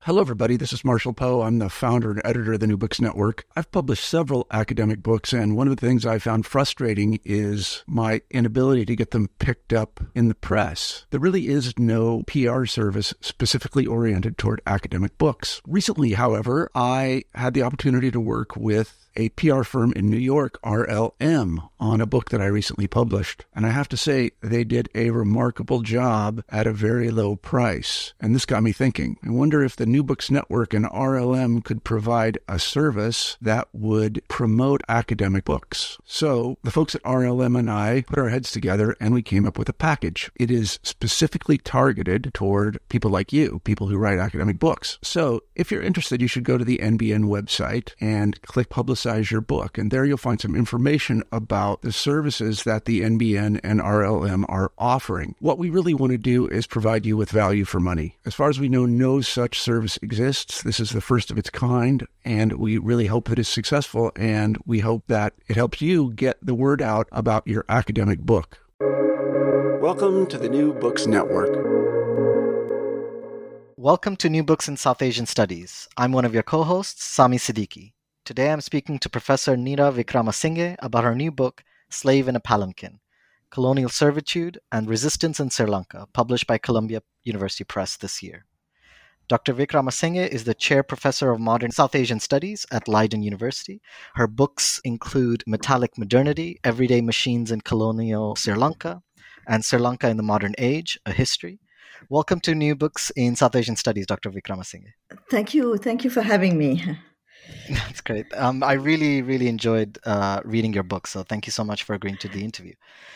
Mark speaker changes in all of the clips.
Speaker 1: Hello, everybody. This is Marshall Poe. I'm the founder and editor of the New Books Network. I've published several academic books, and one of the things I found frustrating is my inability to get them picked up in the press. There really is no PR service specifically oriented toward academic books. Recently, however, I had the opportunity to work with a PR firm in New York, RLM, on a book that I recently published. And I have to say, they did a remarkable job at a very low price. And this got me thinking. I wonder if the New Books Network and RLM could provide a service that would promote academic books. So the folks at RLM and I put our heads together and we came up with a package. It is specifically targeted toward people like you, people who write academic books. So if you're interested, you should go to the NBN website and click Publicize Your Book. And there you'll find some information about the services that the NBN and RLM are offering. What we really want to do is provide you with value for money. As far as we know, no such service exists. This is the first of its kind, and we really hope that it's successful, and we hope that it helps you get the word out about your academic book. Welcome to the New Books Network.
Speaker 2: Welcome to New Books in South Asian Studies. I'm one of your co-hosts, Sami Siddiqui. Today I'm speaking to Professor Neera Wickramasinghe about her new book, Slave in a Palanquin, Colonial Servitude and Resistance in Sri Lanka, published by Columbia University Press this year. Dr. Wickramasinghe is the Chair Professor of Modern South Asian Studies at Leiden University. Her books include Metallic Modernity, Everyday Machines in Colonial Sri Lanka, and Sri Lanka in the Modern Age, A History. Welcome to New Books in South Asian Studies, Dr. Wickramasinghe.
Speaker 3: Thank you. Thank you for having me.
Speaker 2: That's great. I really, really enjoyed reading your book, so thank you so much for agreeing to the interview.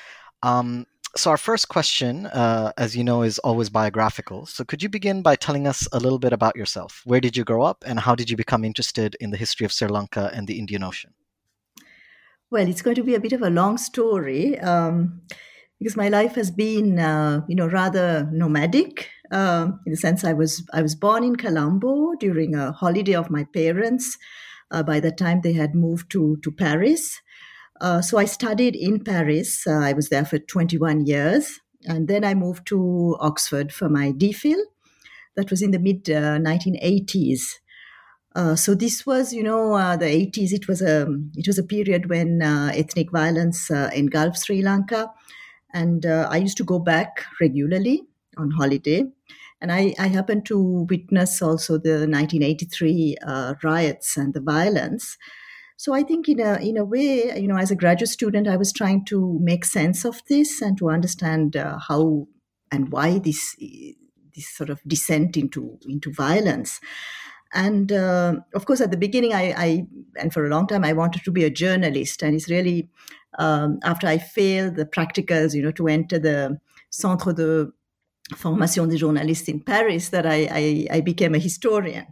Speaker 2: So our first question, as you know, is always biographical. So could you begin by telling us a little bit about yourself? Where did you grow up, and how did you become interested in the history of Sri Lanka and the Indian Ocean?
Speaker 3: Well, it's going to be a bit of a long story because my life has been, rather nomadic. In the sense, I was born in Colombo during a holiday of my parents. By the time they had moved to Paris, so I studied in Paris. I was there for 21 years, and then I moved to Oxford for my DPhil. That was in the mid 1980s. So this was, the 80s. It was a period when ethnic violence engulfed Sri Lanka, and I used to go back regularly on holiday. And I happened to witness also the 1983 riots and the violence. So I think in a way, as a graduate student, I was trying to make sense of this and to understand how and why this sort of descent into violence. And of course, at the beginning, I and for a long time, I wanted to be a journalist. And it's really after I failed the practicals, to enter the Centre de Formation des Journalistes in Paris, that I became a historian.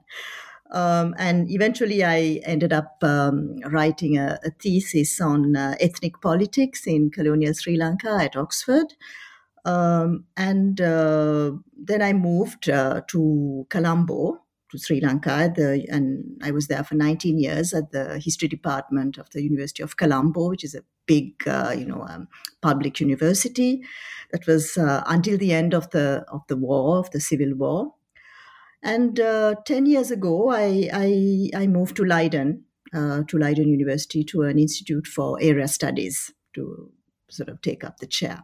Speaker 3: And eventually I ended up writing a thesis on ethnic politics in colonial Sri Lanka at Oxford. And then I moved to Colombo, to Sri Lanka, and I was there for 19 years at the history department of the University of Colombo, which is a big, public university. That was until the end of the war, of the Civil War. And 10 years ago, I moved to Leiden University, to an institute for area studies, to sort of take up the chair.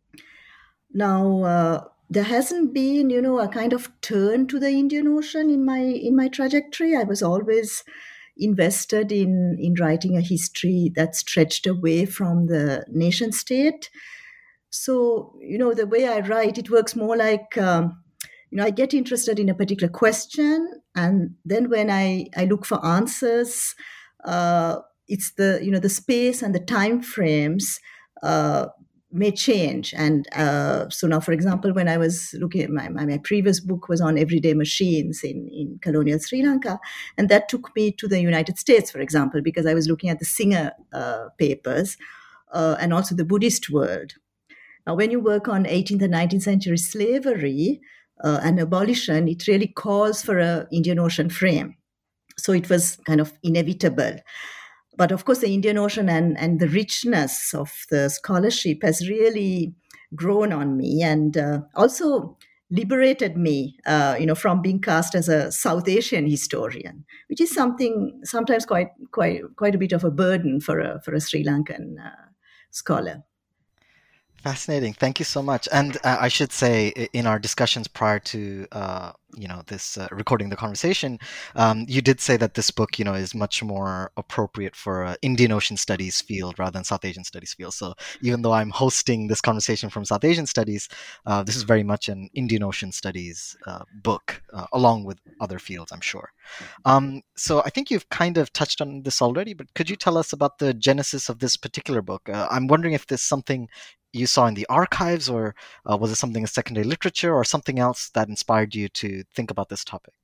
Speaker 3: Now, there hasn't been, a kind of turn to the Indian Ocean in my trajectory. I was always invested in writing a history that stretched away from the nation state. So, the way I write, it works more like, I get interested in a particular question, and then when I look for answers, it's the space and the time frames may change. And so now, for example, when I was looking at my previous book was on everyday machines in colonial Sri Lanka, and that took me to the United States, for example, because I was looking at the Singer papers and also the Buddhist world. Now, when you work on 18th and 19th century slavery and abolition, it really calls for an Indian Ocean frame. So it was kind of inevitable. But of course, the Indian Ocean and the richness of the scholarship has really grown on me. And also liberated me, from being cast as a South Asian historian, which is something sometimes quite a bit of a burden for a Sri Lankan scholar.
Speaker 2: Fascinating. Thank you so much. And I should say, in our discussions prior to this recording the conversation, you did say that this book, is much more appropriate for Indian Ocean Studies field rather than South Asian Studies field. So even though I'm hosting this conversation from South Asian Studies, this is very much an Indian Ocean Studies book, along with other fields, I'm sure. So I think you've kind of touched on this already, but could you tell us about the genesis of this particular book? I'm wondering if this is something you saw in the archives, or was it something in secondary literature, or something else that inspired you to think about this topic?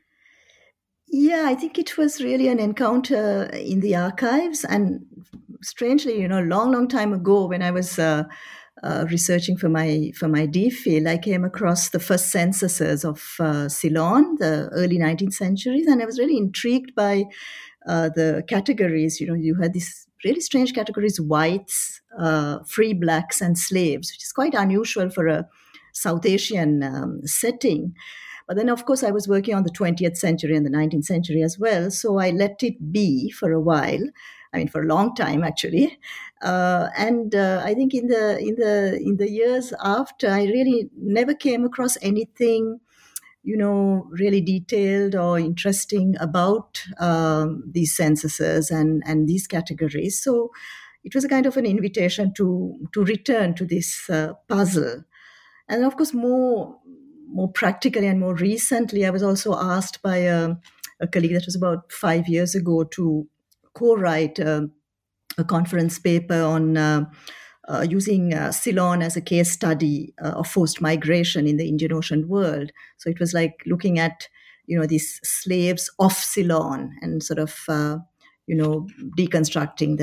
Speaker 3: Yeah, I think it was really an encounter in the archives. And strangely, a long time ago, when I was researching for my DPhil, I came across the first censuses of Ceylon, the early 19th centuries, and I was really intrigued by the categories. You had these really strange categories: whites, free blacks, and slaves, which is quite unusual for a South Asian setting. But then, of course, I was working on the 20th century and the 19th century as well, so I let it be for a while. I mean, for a long time, actually. And I think in the years after, I really never came across anything, really detailed or interesting about these censuses and these categories. So it was a kind of an invitation to return to this puzzle. And of course, more practically and more recently, I was also asked by a colleague, that was about 5 years ago, to co-write a conference paper on using Ceylon as a case study of forced migration in the Indian Ocean world. So it was like looking at, these slaves off Ceylon and sort of, deconstructing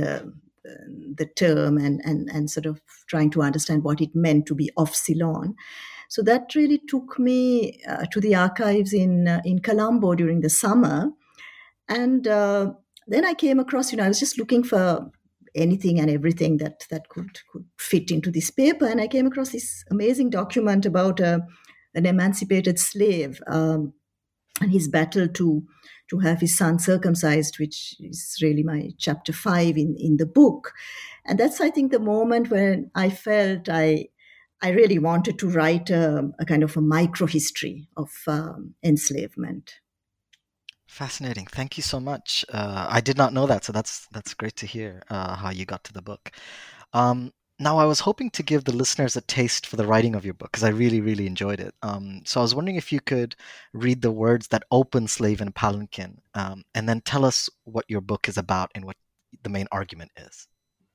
Speaker 3: the term and sort of trying to understand what it meant to be off Ceylon. So that really took me to the archives in Colombo during the summer. And then I came across, I was just looking for anything and everything that could fit into this paper. And I came across this amazing document about an emancipated slave and his battle to have his son circumcised, which is really my chapter 5 in the book. And that's, I think, the moment when I felt I really wanted to write a kind of a microhistory of enslavement.
Speaker 2: Fascinating. Thank you so much. I did not know that, so that's great to hear how you got to the book. Now, I was hoping to give the listeners a taste for the writing of your book, because I really, really enjoyed it. So I was wondering if you could read the words that open Slave in a Palanquin, and then tell us what your book is about and what the main argument is.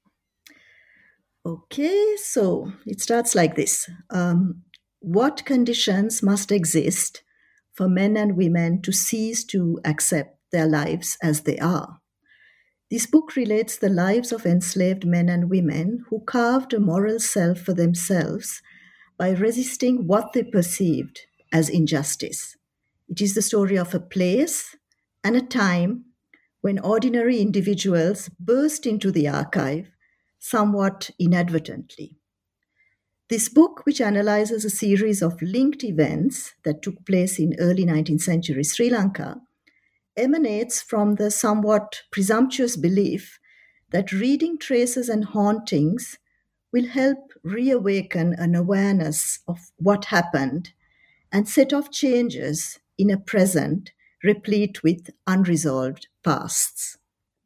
Speaker 3: Okay, so it starts like this. What conditions must exist for men and women to cease to accept their lives as they are? This book relates the lives of enslaved men and women who carved a moral self for themselves by resisting what they perceived as injustice. It is the story of a place and a time when ordinary individuals burst into the archive, somewhat inadvertently. This book, which analyzes a series of linked events that took place in early 19th century Sri Lanka, emanates from the somewhat presumptuous belief that reading traces and hauntings will help reawaken an awareness of what happened and set off changes in a present replete with unresolved pasts.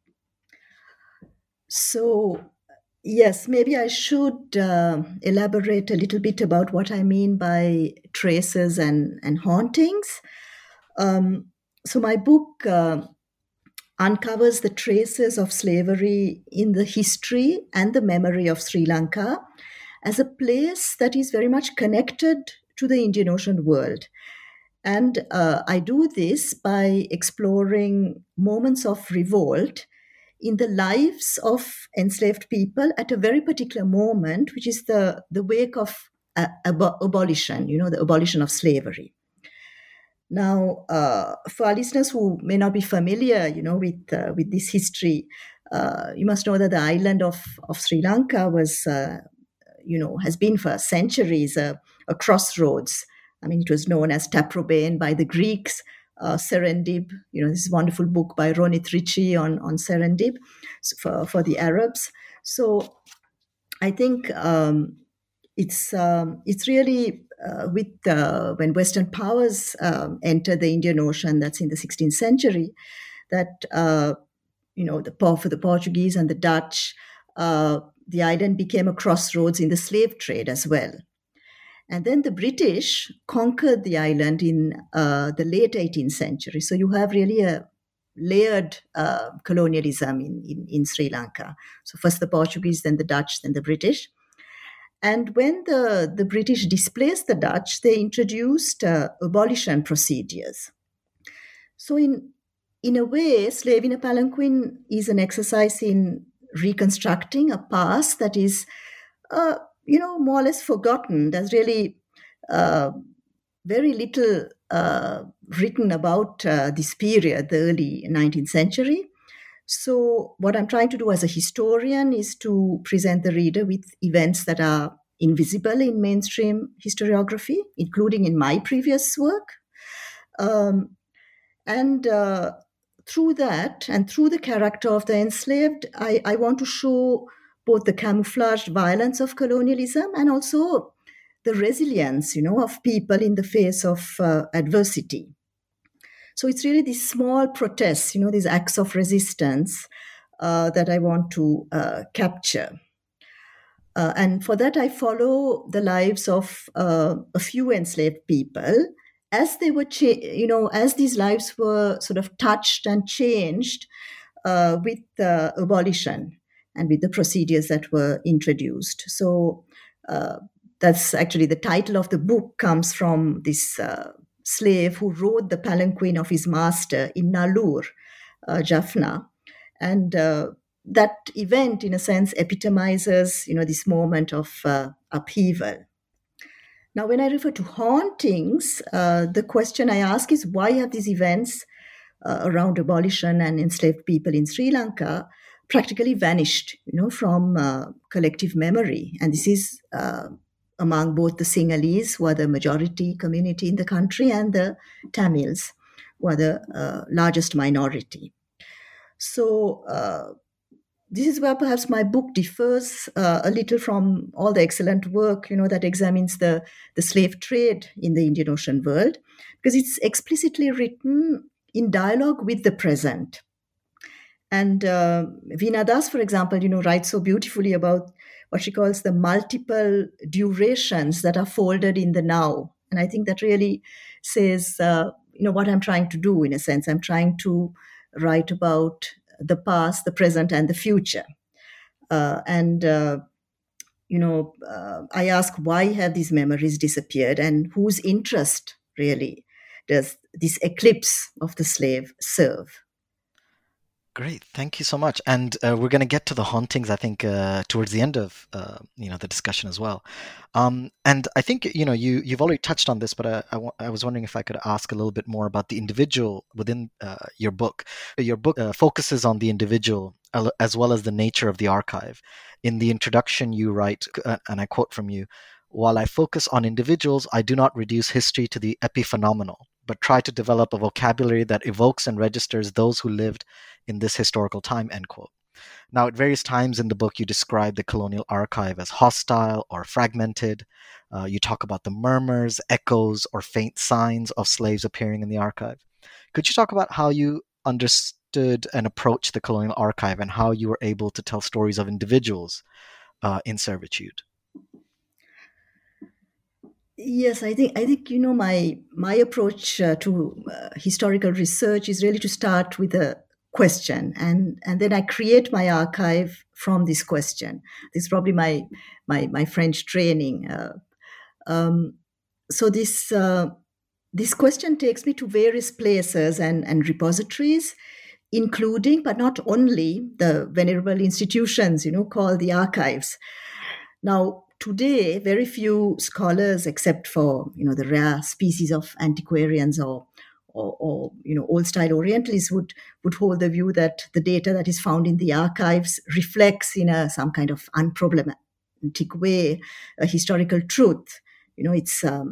Speaker 3: So, yes, maybe I should elaborate a little bit about what I mean by traces and hauntings. So my book uncovers the traces of slavery in the history and the memory of Sri Lanka as a place that is very much connected to the Indian Ocean world. And I do this by exploring moments of revolt in the lives of enslaved people at a very particular moment, which is the wake of abolition, the abolition of slavery. Now, for our listeners who may not be familiar, with this history, you must know that the island of Sri Lanka was, has been for centuries a crossroads I mean, it was known as Taprobane by the Greeks. Serendib, this wonderful book by Ronit Ricci on Serendib for the Arabs. So I think it's really when Western powers entered the Indian Ocean, that's in the 16th century, that for the Portuguese and the Dutch, the island became a crossroads in the slave trade as well. And then the British conquered the island in the late 18th century. So you have really a layered colonialism in Sri Lanka. So first the Portuguese, then the Dutch, then the British. And when the British displaced the Dutch, they introduced abolition procedures. So in a way, Slave in a Palanquin is an exercise in reconstructing a past that is more or less forgotten. There's really very little written about this period, the early 19th century. So what I'm trying to do as a historian is to present the reader with events that are invisible in mainstream historiography, including in my previous work. And through that, and through the character of the enslaved, I want to show both the camouflaged violence of colonialism and also the resilience, of people in the face of adversity. So it's really these small protests, these acts of resistance that I want to capture. And for that, I follow the lives of a few enslaved people as they were, as these lives were sort of touched and changed with abolition and with the procedures that were introduced. So that's actually the title of the book comes from this slave who rode the palanquin of his master in Nallur, Jaffna. And that event, in a sense, epitomizes, this moment of upheaval. Now, when I refer to hauntings, the question I ask is why have these events around abolition and enslaved people in Sri Lanka practically vanished, from collective memory? And this is among both the Sinhalese, who are the majority community in the country, and the Tamils, who are the largest minority. So this is where perhaps my book differs a little from all the excellent work, that examines the slave trade in the Indian Ocean world, because it's explicitly written in dialogue with the present. And Veena Das, for example, writes so beautifully about what she calls the multiple durations that are folded in the now. And I think that really says, what I'm trying to do, in a sense. I'm trying to write about the past, the present, and the future. I ask, why have these memories disappeared, and whose interest really does this eclipse of the slave serve?
Speaker 2: Great, thank you so much. And we're going to get to the hauntings, I think, towards the end of the discussion as well. And I think you've already touched on this, but I was wondering if I could ask a little bit more about the individual within your book. Your book focuses on the individual as well as the nature of the archive. In the introduction, you write, and I quote from you, "While I focus on individuals, I do not reduce history to the epiphenomenal, but try to develop a vocabulary that evokes and registers those who lived in this historical time," end quote. Now, at various times in the book, you describe the colonial archive as hostile or fragmented. You talk about the murmurs, echoes, or faint signs of slaves appearing in the archive. Could you talk about how you understood and approached the colonial archive and how you were able to tell stories of individuals in servitude?
Speaker 3: Yes, I think my approach to historical research is really to start with a question, and then I create my archive from this question. This is probably my French training. So this question takes me to various places and repositories, including but not only the venerable institutions, called the archives. Now, today, very few scholars, except for the rare species of antiquarians or old-style Orientalists, would hold the view that the data that is found in the archives reflects in some kind of unproblematic way a historical truth.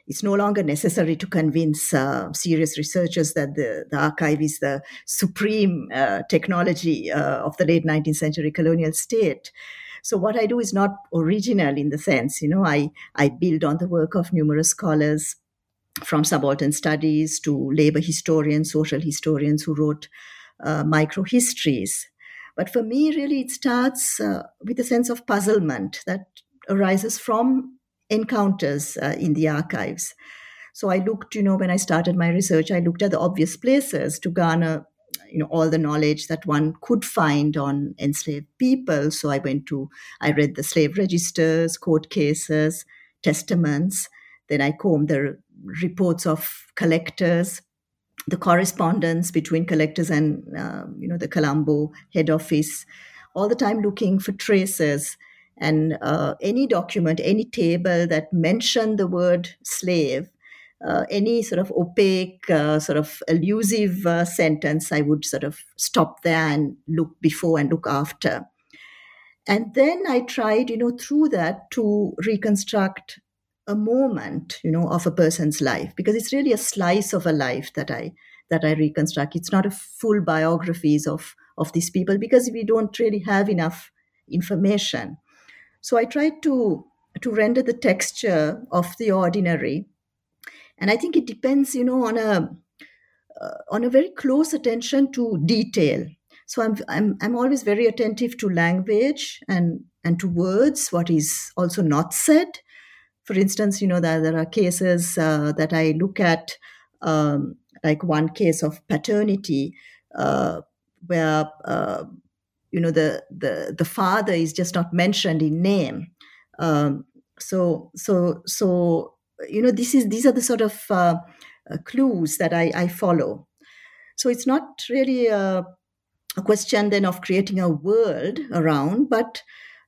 Speaker 3: it's no longer necessary to convince serious researchers that the archive is the supreme technology of the late 19th century colonial state. So what I do is not original in the sense, I build on the work of numerous scholars from subaltern studies to labor historians, social historians who wrote microhistories. But for me, really, it starts with a sense of puzzlement that arises from encounters in the archives. So I looked, when I started my research, I looked at the obvious places to garner, all the knowledge that one could find on enslaved people. So I read the slave registers, court cases, testaments. Then I combed the reports of collectors, the correspondence between collectors and the Colombo head office, all the time looking for traces and any document, any table that mentioned the word slave, any sort of opaque, sort of elusive sentence, I would sort of stop there and look before and look after. And then I tried, through that to reconstruct a moment, of a person's life, because it's really a slice of a life that I reconstruct. It's not a full biographies of these people because we don't really have enough information. So I tried to render the texture of the ordinary, and I think it depends, on a very close attention to detail. So I'm always very attentive to language and to words, what is also not said. For instance, there are cases that I look at, like one case of paternity, where the father is just not mentioned in name. So these are the sort of clues that I follow. So it's not really a question then of creating a world around, but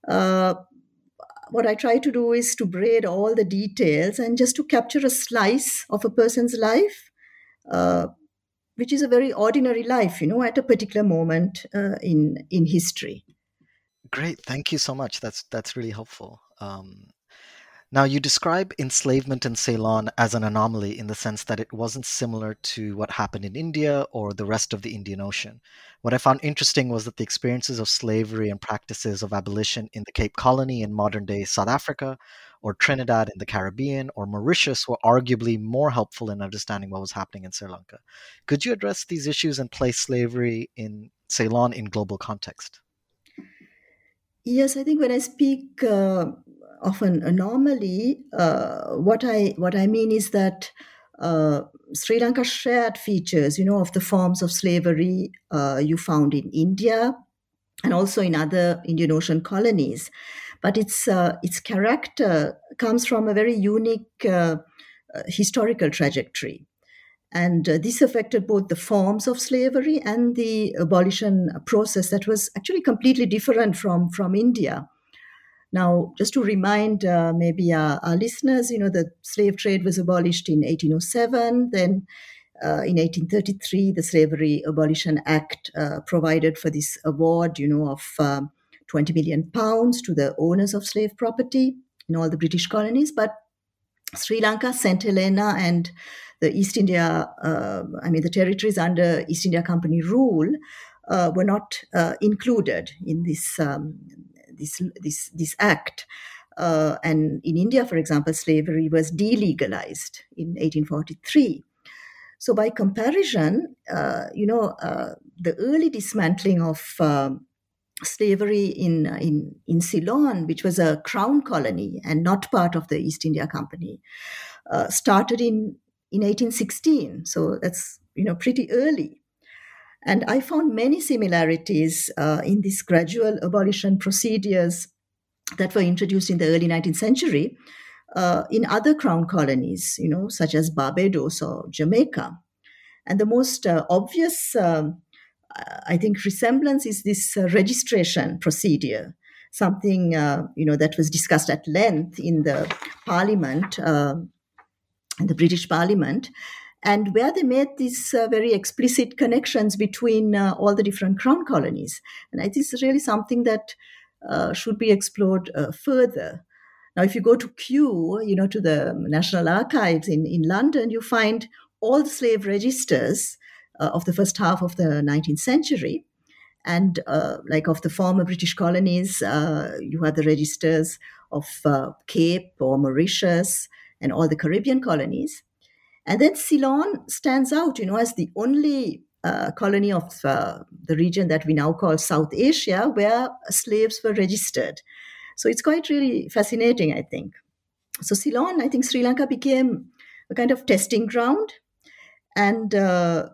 Speaker 3: what I try to do is to braid all the details and just to capture a slice of a person's life, which is a very ordinary life, at a particular moment in history.
Speaker 2: Great, thank you so much. That's really helpful. Now, you describe enslavement in Ceylon as an anomaly in the sense that it wasn't similar to what happened in India or the rest of the Indian Ocean. What I found interesting was that the experiences of slavery and practices of abolition in the Cape Colony in modern day South Africa, or Trinidad in the Caribbean, or Mauritius were arguably more helpful in understanding what was happening in Sri Lanka. Could you address these issues and place slavery in Ceylon in global context?
Speaker 3: Yes, I think when I speak of an anomaly, what I mean is that Sri Lanka shared features, of the forms of slavery you found in India and also in other Indian Ocean colonies, but its character comes from a very unique historical trajectory. And this affected both the forms of slavery and the abolition process that was actually completely different from India. Now, just to remind maybe our listeners, the slave trade was abolished in 1807. Then in 1833, the Slavery Abolition Act provided for this award, of £20 million to the owners of slave property in all the British colonies. But Sri Lanka, St. Helena, and the East India, the territories under East India Company rule were not included in this act. And in India, for example, slavery was delegalized in 1843. So by comparison, the early dismantling of slavery in Ceylon, which was a crown colony and not part of the East India Company, started in 1816. So that's pretty early. And I found many similarities in these gradual abolition procedures that were introduced in the early 19th century in other crown colonies, such as Barbados or Jamaica. And the most obvious, I think, resemblance is this registration procedure, something, that was discussed at length in the Parliament, in the British Parliament, and where they made these very explicit connections between all the different crown colonies. And I think it's really something that should be explored further. Now, if you go to Kew, to the National Archives in London, you find all the slave registers of the first half of the 19th century. And like of the former British colonies, you have the registers of Cape or Mauritius and all the Caribbean colonies. And then Ceylon stands out, as the only colony of the region that we now call South Asia where slaves were registered. So it's quite really fascinating, I think. So Ceylon, I think Sri Lanka became a kind of testing ground. And the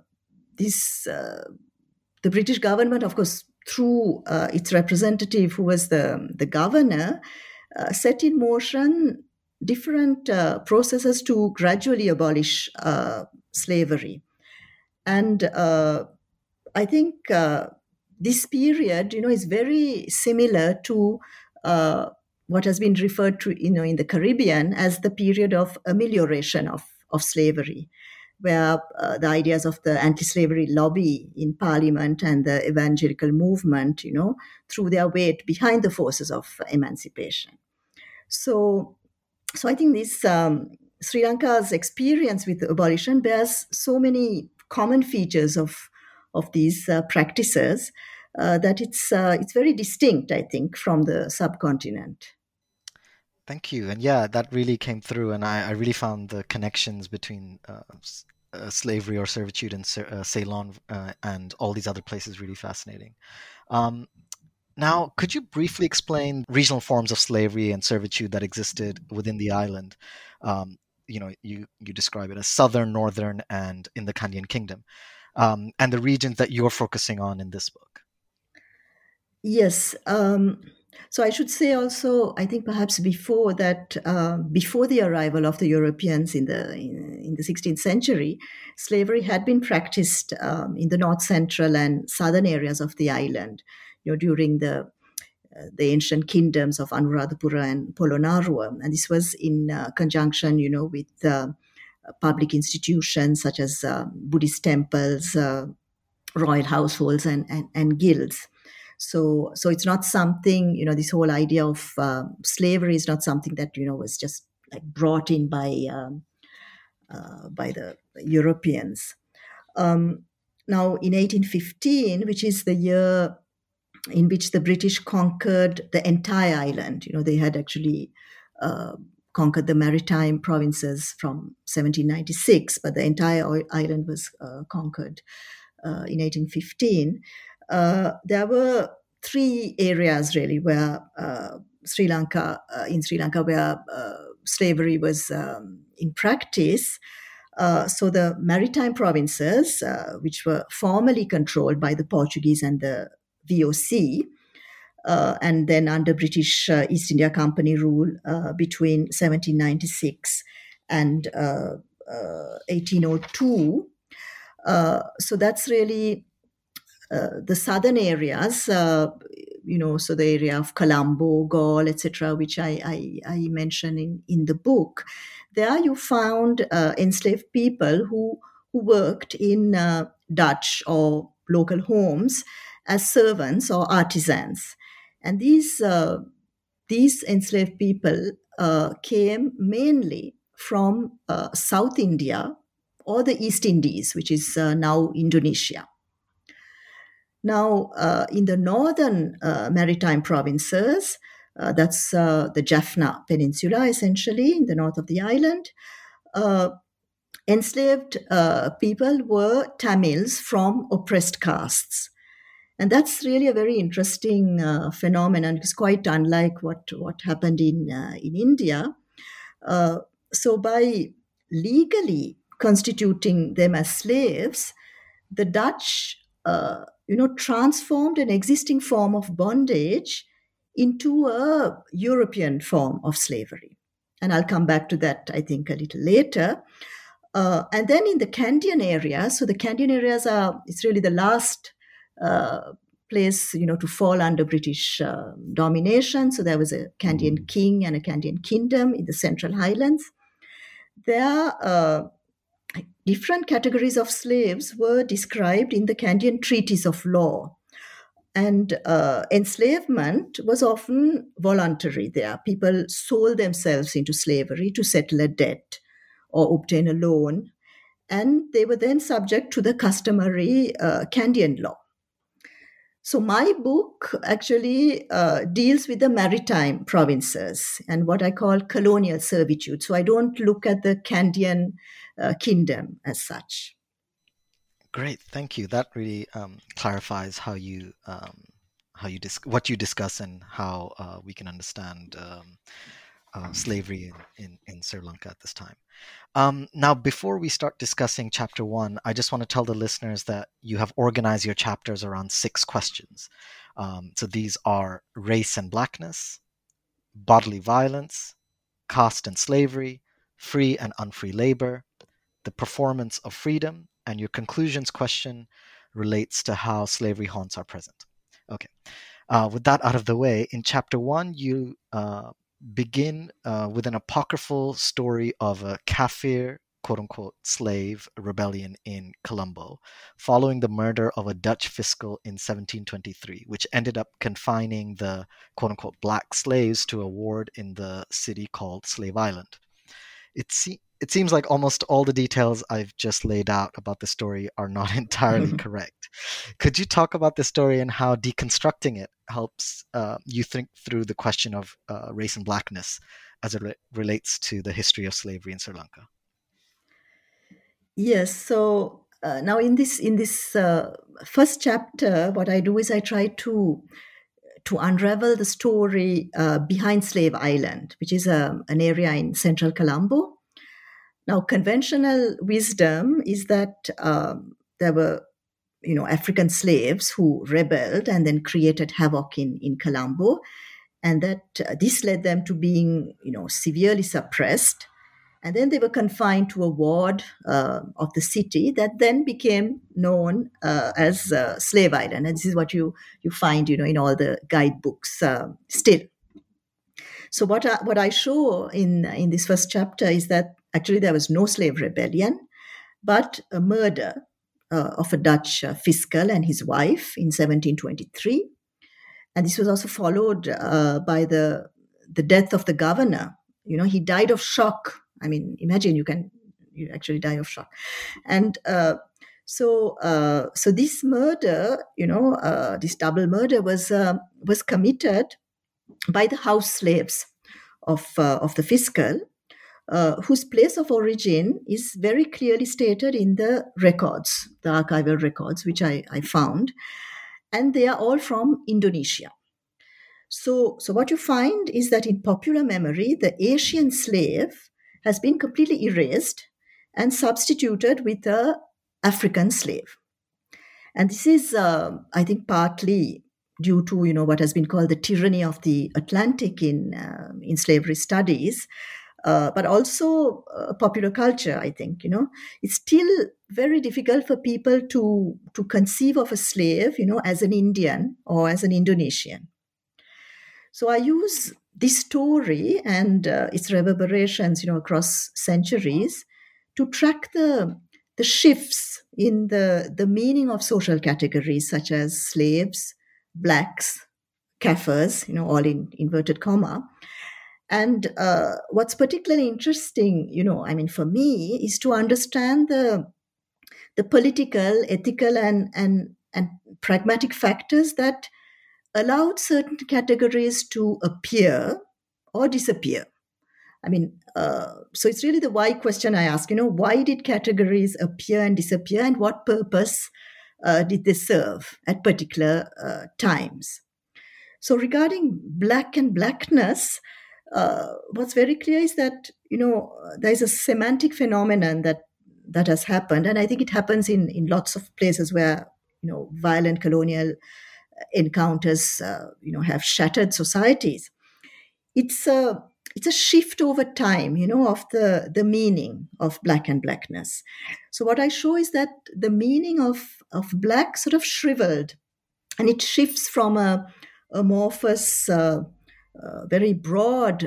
Speaker 3: British government, of course, through its representative, who was the governor, set in motion different processes to gradually abolish slavery. And I think this period, is very similar to what has been referred to, in the Caribbean as the period of amelioration of slavery, where the ideas of the anti-slavery lobby in Parliament and the evangelical movement, threw their weight behind the forces of emancipation. So I think this Sri Lanka's experience with abolition bears so many common features of these practices that it's very distinct, I think, from the subcontinent.
Speaker 2: Thank you. And yeah, that really came through, and I really found the connections between slavery or servitude in Ceylon and all these other places really fascinating. Now, could you briefly explain regional forms of slavery and servitude that existed within the island? You describe it as southern, northern, and in the Kandyan Kingdom, and the regions that you're focusing on in this book.
Speaker 3: Yes. So I should say also, I think perhaps before that, before the arrival of the Europeans in the 16th century, slavery had been practiced in the north central and southern areas of the island, during the ancient kingdoms of Anuradhapura and Polonnaruwa. And this was in conjunction, with public institutions such as Buddhist temples, royal households, and guilds. So it's not something, this whole idea of slavery is not something that, was just like brought in by the Europeans. Now, in 1815, which is the year in which the British conquered the entire island, they had actually conquered the maritime provinces from 1796, but the entire island was conquered in 1815. There were three areas really where in Sri Lanka where slavery was in practice. So the maritime provinces, which were formerly controlled by the Portuguese and the VOC, and then under British East India Company rule between 1796 and 1802. So that's really the southern areas, so the area of Colombo, Galle, etc., which I mention in the book. There you found enslaved people who worked in Dutch or local homes as servants or artisans. And these enslaved people came mainly from South India or the East Indies, which is now Indonesia. Now, in the northern maritime provinces, that's the Jaffna Peninsula, essentially, in the north of the island, enslaved people were Tamils from oppressed castes. And that's really a very interesting phenomenon. It's quite unlike what happened in India. So by legally constituting them as slaves, the Dutch transformed an existing form of bondage into a European form of slavery. And I'll come back to that, I think, a little later. And then in the Kandyan area, so the Kandyan areas it's really the last place, to fall under British domination. So there was a Kandyan king and a Kandyan kingdom in the Central Highlands. There different categories of slaves were described in the Kandyan treaties of law. And enslavement was often voluntary there. People sold themselves into slavery to settle a debt or obtain a loan, and they were then subject to the customary Kandyan law. So my book actually deals with the maritime provinces and what I call colonial servitude. So I don't look at the Kandyan kingdom as such.
Speaker 2: Great, thank you. That really clarifies what you discuss and how we can understand slavery in Sri Lanka at this time. Now, before we start discussing chapter 1, I just want to tell the listeners that you have organized your chapters around 6 questions. So these are race and blackness, bodily violence, caste and slavery, free and unfree labor, the performance of freedom, and your conclusions question relates to how slavery haunts our present. Okay. With that out of the way, in chapter 1, you begin with an apocryphal story of a Kafir, quote-unquote, slave rebellion in Colombo, following the murder of a Dutch fiscal in 1723, which ended up confining the, quote-unquote, black slaves to a ward in the city called Slave Island. It seems like almost all the details I've just laid out about the story are not entirely correct. Could you talk about the story and how deconstructing it helps you think through the question of race and blackness as it relates to the history of slavery in Sri Lanka?
Speaker 3: Yes. So now in this first chapter, what I do is I try to unravel the story behind Slave Island, which is an area in central Colombo. Now, conventional wisdom is that there were, African slaves who rebelled and then created havoc in Colombo, and that this led them to being, severely suppressed. And then they were confined to a ward of the city that then became known as Slave Island. And this is what you find, in all the guidebooks still. So what I show in this first chapter is that actually there was no slave rebellion, but a murder of a Dutch fiscal and his wife in 1723. And this was also followed by the death of the governor. He died of shock. I mean, imagine you actually die of shock. And so this murder, this double murder was committed by the house slaves of the fiscal, whose place of origin is very clearly stated in the records, the archival records, which I found, and they are all from Indonesia. So what you find is that in popular memory, the Asian slave has been completely erased and substituted with an African slave. And this is, I think, partly due to what has been called the tyranny of the Atlantic in slavery studies, but also popular culture. I think it's still very difficult for people to conceive of a slave, as an Indian or as an Indonesian. So I use this story and its reverberations, across centuries, to track the shifts in the meaning of social categories such as slaves, blacks, Kafirs, all in inverted comma. And what's particularly interesting, for me, is to understand the political, ethical, and pragmatic factors that allowed certain categories to appear or disappear. I mean, so it's really the why question I ask. Why did categories appear and disappear, and what purpose did they serve at particular times? So regarding black and blackness, what's very clear is that there is a semantic phenomenon that has happened, and I think it happens in lots of places where violent colonial encounters have shattered societies. It's a shift over time, of the meaning of black and blackness. So what I show is that the meaning of black sort of shriveled, and it shifts from a amorphous, very broad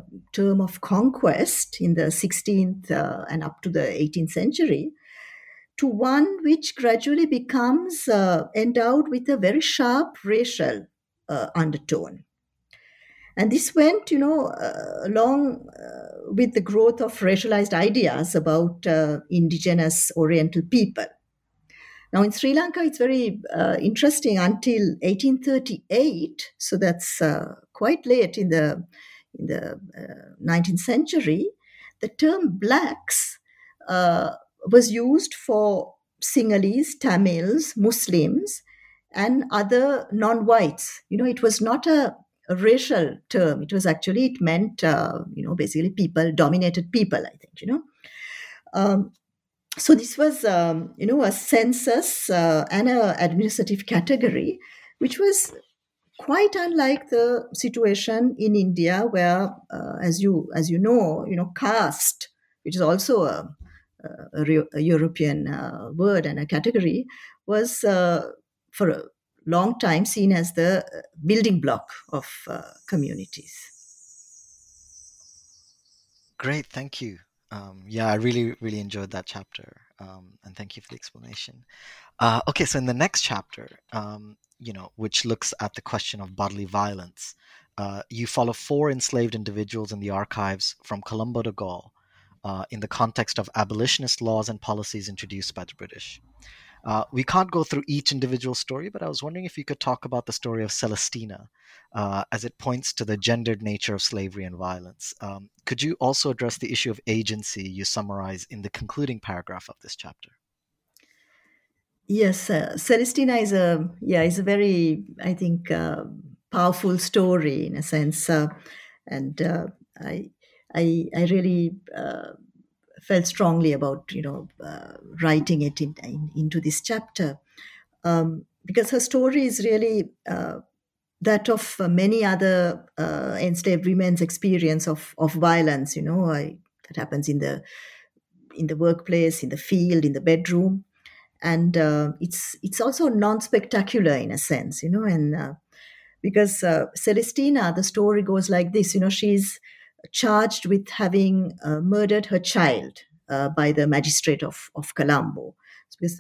Speaker 3: term of conquest in the 16th and up to the 18th century to one which gradually becomes endowed with a very sharp racial undertone. And this went, along with the growth of racialized ideas about indigenous Oriental people. Now, in Sri Lanka, it's very interesting until 1838, so that's quite late in the 19th century. The term blacks was used for Sinhalese, Tamils, Muslims, and other non-whites. It was not a racial term. It meant, basically people, dominated people, I think, So this was, a census and an administrative category, which was quite unlike the situation in India, where, as you know, caste, which is also a European word and a category, was for a long time seen as the building block of communities.
Speaker 2: Great, thank you. I really, really enjoyed that chapter, and thank you for the explanation. Okay, so in the next chapter, which looks at the question of bodily violence, you follow 4 enslaved individuals in the archives from Colombo to Gaul in the context of abolitionist laws and policies introduced by the British. We can't go through each individual story, but I was wondering if you could talk about the story of Celestina, as it points to the gendered nature of slavery and violence. Could you also address the issue of agency you summarize in the concluding paragraph of this chapter?
Speaker 3: Yes, Celestina is a very, I think, powerful story in a sense, and I really felt strongly about writing it into this chapter, because her story is really that of many other enslaved women's experience of violence. That happens in the workplace, in the field, in the bedroom. And it's also non-spectacular in a sense, and because Celestina, the story goes like this. She's charged with having murdered her child by the magistrate of Colombo. Because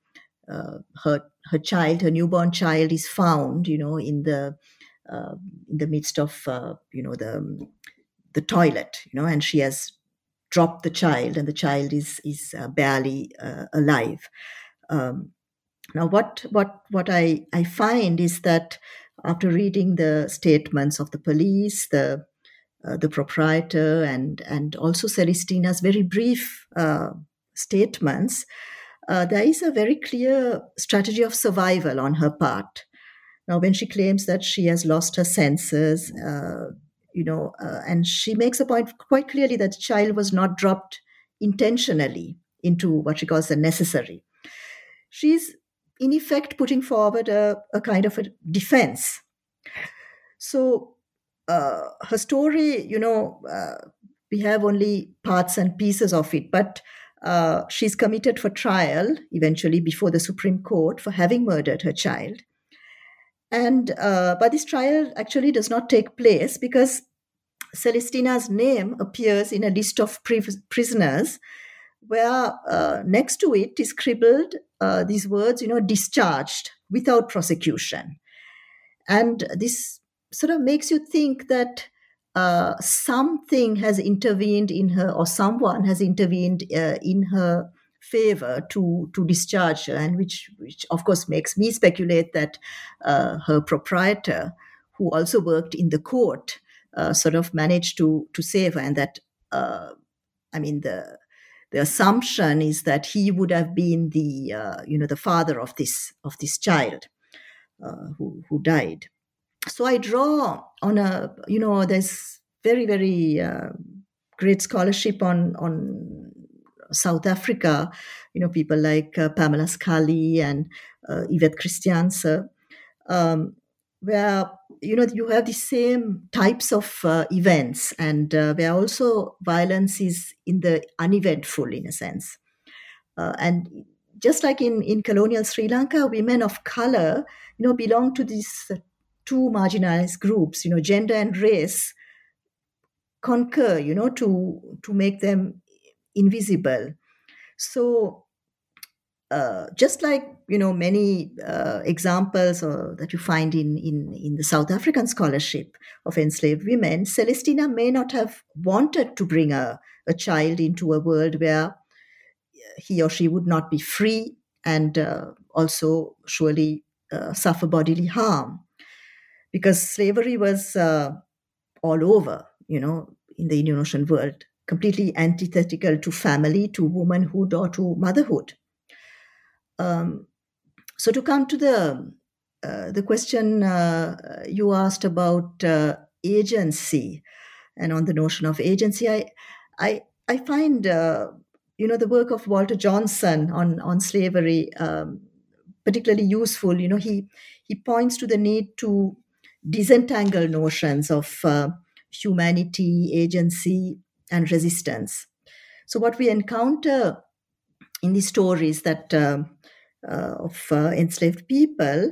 Speaker 3: her newborn child, is found, in the midst of the toilet, and she has dropped the child, and the child is barely alive. Now, what I find is that after reading the statements of the police, the proprietor, and also Celestina's very brief statements, there is a very clear strategy of survival on her part. Now, when she claims that she has lost her senses, and she makes a point quite clearly that the child was not dropped intentionally into what she calls the necessary. She's in effect putting forward a kind of a defense. So her story, we have only parts and pieces of it, but she's committed for trial eventually before the Supreme Court for having murdered her child. And but this trial actually does not take place because Celestina's name appears in a list of prisoners, where next to it is scribbled these words, discharged without prosecution. And this sort of makes you think that something has intervened in her, or someone has intervened in her favor to discharge her, and which of course makes me speculate that her proprietor, who also worked in the court, sort of managed to save her, and that the assumption is that he would have been the father of this child who died. So I draw on there's very, very great scholarship on South Africa, people like Pamela Scully and Yvette Christianse, where you have the same types of events, and where also violence is in the uneventful in a sense. And just like in colonial Sri Lanka, women of color, belong to these two marginalized groups. Gender and race concur, to make them invisible. So just like many examples that you find in the South African scholarship of enslaved women, Celestina may not have wanted to bring a child into a world where he or she would not be free and also surely suffer bodily harm, because slavery was all over, in the Indian Ocean world, completely antithetical to family, to womanhood, or to motherhood. So to come to the question you asked about agency, and on the notion of agency, I find the work of Walter Johnson on slavery particularly useful. He points to the need to disentangle notions of humanity, agency, and resistance. So what we encounter in the stories that of enslaved people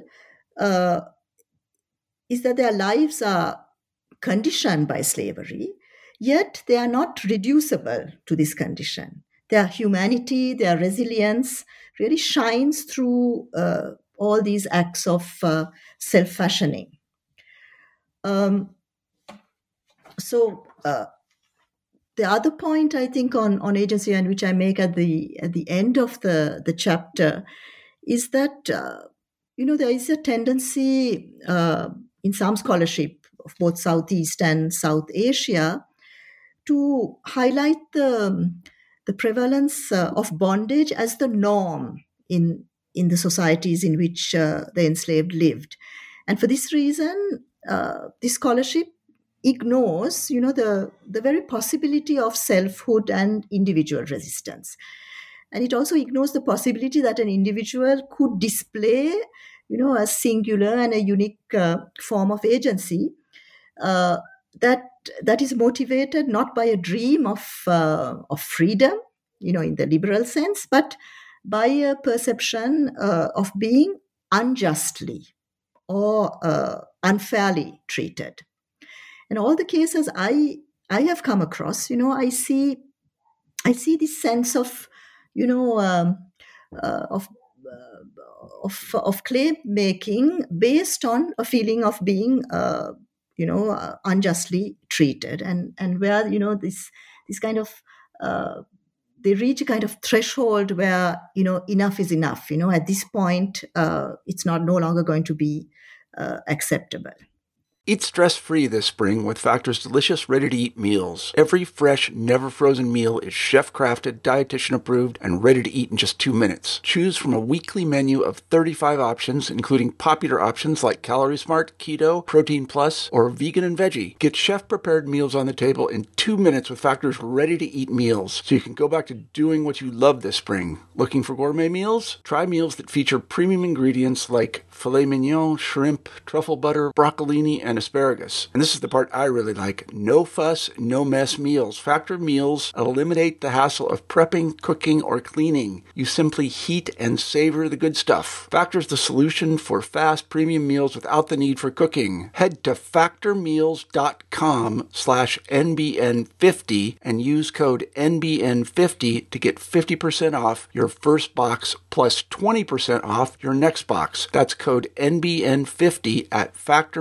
Speaker 3: is that their lives are conditioned by slavery, yet they are not reducible to this condition. Their humanity, their resilience really shines through all these acts of self-fashioning. So the other point I think on agency, and which I make at the end of the chapter, is that there is a tendency in some scholarship of both Southeast and South Asia to highlight the prevalence of bondage as the norm in the societies in which the enslaved lived. And for this reason, this scholarship ignores, the very possibility of selfhood and individual resistance. And it also ignores the possibility that an individual could display, a singular and a unique form of agency that is motivated not by a dream of freedom, in the liberal sense, but by a perception of being unjustly or unfairly treated. In all the cases I have come across, I see this sense of, of claim making based on a feeling of being, unjustly treated, and where this kind of they reach a kind of threshold where enough is enough. At this point, it's no longer going to be acceptable.
Speaker 1: Eat stress-free this spring with Factor's delicious ready-to-eat meals. Every fresh, never-frozen meal is chef-crafted, dietitian-approved, and ready to eat in just 2 minutes. Choose from a weekly menu of 35 options, including popular options like Calorie Smart, Keto, Protein Plus, or Vegan and Veggie. Get chef-prepared meals on the table in 2 minutes with Factor's ready-to-eat meals, so you can go back to doing what you love this spring. Looking for gourmet meals? Try meals that feature premium ingredients like filet mignon, shrimp, truffle butter, broccolini, and asparagus. And this is the part I really like. No fuss, no mess meals. Factor meals eliminate the hassle of prepping, cooking, or cleaning. You simply heat and savor the good stuff. Factor's the solution for fast premium meals without the need for cooking. Head to factormeals.com/NBN50 and use code NBN50 to get 50% off your first box plus 20% off your next box. That's code NBN50 at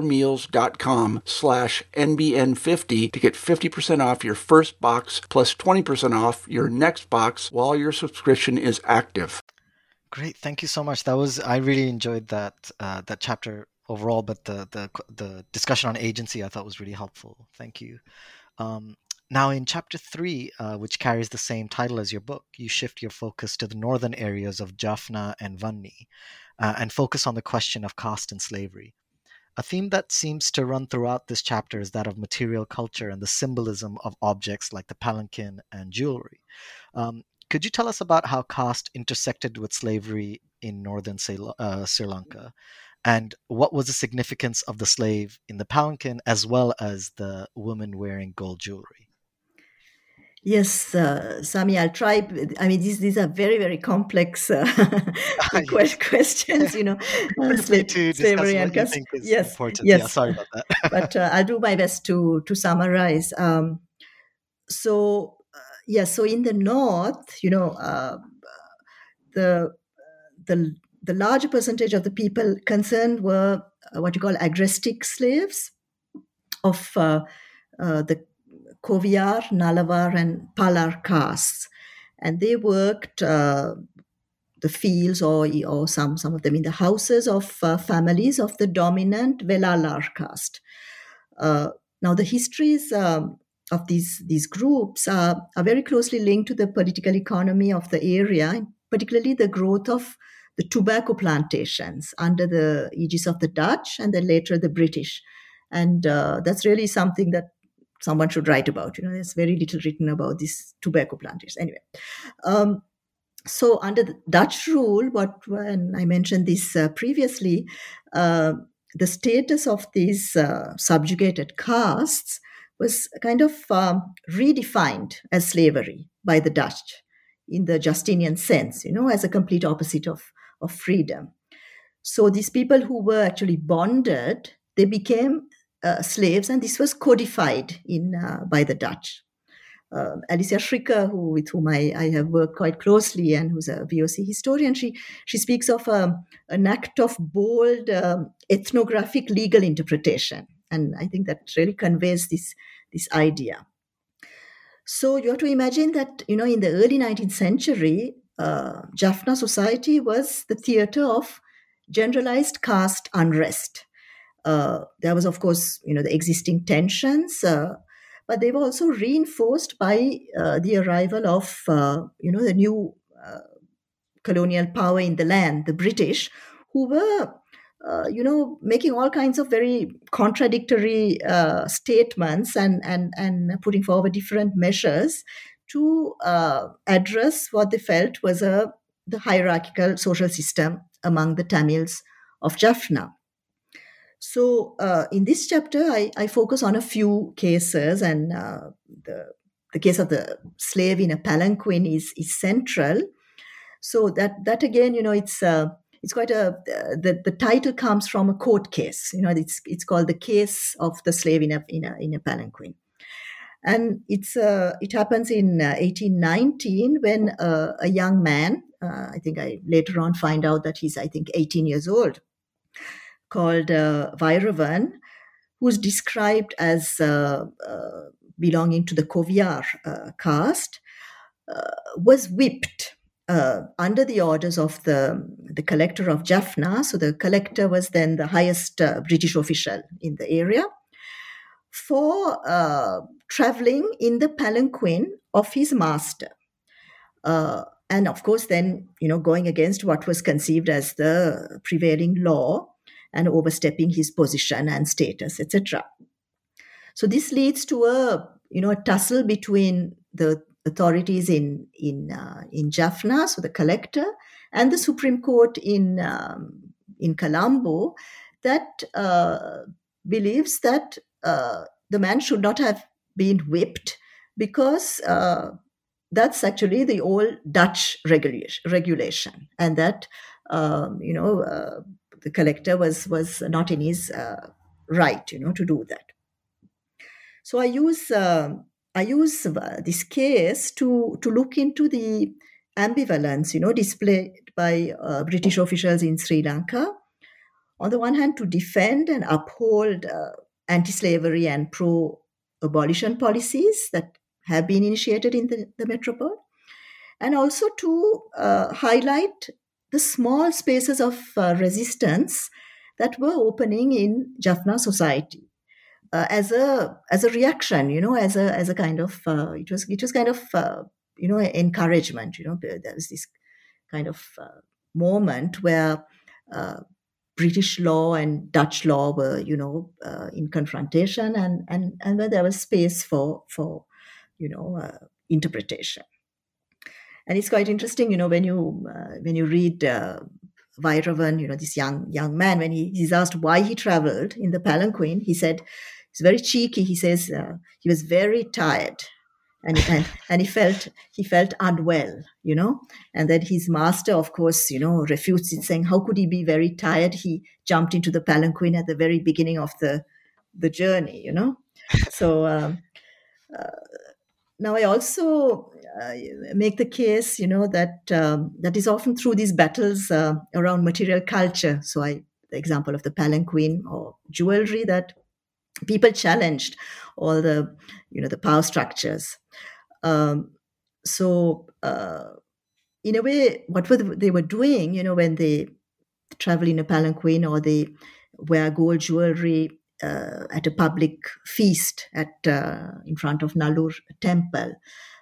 Speaker 1: factormeals.com/NBN50 to get 50% off your first box plus 20% off your next box while your subscription is active.
Speaker 2: Great, thank you so much. I really enjoyed that chapter overall, but the discussion on agency I thought was really helpful. Thank you. Now in chapter 3, which carries the same title as your book, you shift your focus to the northern areas of Jaffna and Vanni and focus on the question of caste and slavery. A theme that seems to run throughout this chapter is that of material culture and the symbolism of objects like the palanquin and jewelry. Could you tell us about how caste intersected with slavery in northern Sri Lanka? And what was the significance of the slave in the palanquin as well as the woman wearing gold jewelry?
Speaker 3: Yes, Sami, I'll try. I mean, these are very, very complex questions, slavery and caste. Yes,
Speaker 2: important.
Speaker 3: Yes.
Speaker 2: Yeah, sorry about that.
Speaker 3: But I'll do my best to summarize. So in the north, the the larger percentage of the people concerned were what you call agrestic slaves of the Koviyar, Nalavar, and Palar castes, and they worked the fields or some of them in the houses of families of the dominant Velalar caste. Now, the histories of these groups are very closely linked to the political economy of the area, particularly the growth of the tobacco plantations under the aegis of the Dutch and then later the British. And that's really something that someone should write about. There's very little written about these tobacco plantations. Anyway, so under the Dutch rule, when I mentioned this previously, the status of these subjugated castes was kind of redefined as slavery by the Dutch in the Justinian sense, as a complete opposite of freedom. So these people who were actually bonded, they became slaves, and this was codified by the Dutch. Alicia Schricker, with whom I have worked quite closely and who's a VOC historian, she speaks of an act of bold ethnographic legal interpretation. And I think that really conveys this idea. So you have to imagine that, in the early 19th century, Jaffna society was the theater of generalized caste unrest. There was, of course, the existing tensions, but they were also reinforced by the arrival of, the new colonial power in the land, the British, who were, making all kinds of very contradictory statements and putting forward different measures to address what they felt was the hierarchical social system among the Tamils of Jaffna. So in this chapter, I focus on a few cases, and the case of the slave in a palanquin is central. So that again, it's quite the title comes from a court case. It's called the case of the slave in a palanquin, and it happens in 1819 when a young man, I think I later on find out that he's 18 years old, called Vairavan, who's described as belonging to the Koviyar caste, was whipped under the orders of the collector of Jaffna. So the collector was then the highest British official in the area, for traveling in the palanquin of his master. And of course, then, going against what was conceived as the prevailing law and overstepping his position and status, etc. So this leads to a tussle between the authorities in Jaffna, so the collector, and the Supreme Court in Colombo, that believes that the man should not have been whipped because that's actually the old Dutch regulation, and that the collector was not in his right, to do that. So I use this case to look into the ambivalence, displayed by British officials in Sri Lanka. On the one hand, to defend and uphold anti-slavery and pro-abolition policies that have been initiated in the metropole, and also to highlight the small spaces of resistance that were opening in Jaffna society as a reaction, as a kind of it was kind of encouragement. There was this kind of moment where British law and Dutch law were in confrontation, and where there was space for interpretation. And it's quite interesting, when you read Vairavan, this young man, when he's asked why he traveled in the palanquin, he said, he's very cheeky. He says he was very tired, and he felt unwell, and then his master, of course, refutes it, saying, how could he be very tired? He jumped into the palanquin at the very beginning of the journey, So Now, I also make the case, that that is often through these battles around material culture. So, the example of the palanquin or jewelry, that people challenged all the power structures. So, in a way, they were doing, when they travel in a palanquin or they wear gold jewelry at a public feast in front of Nallur temple,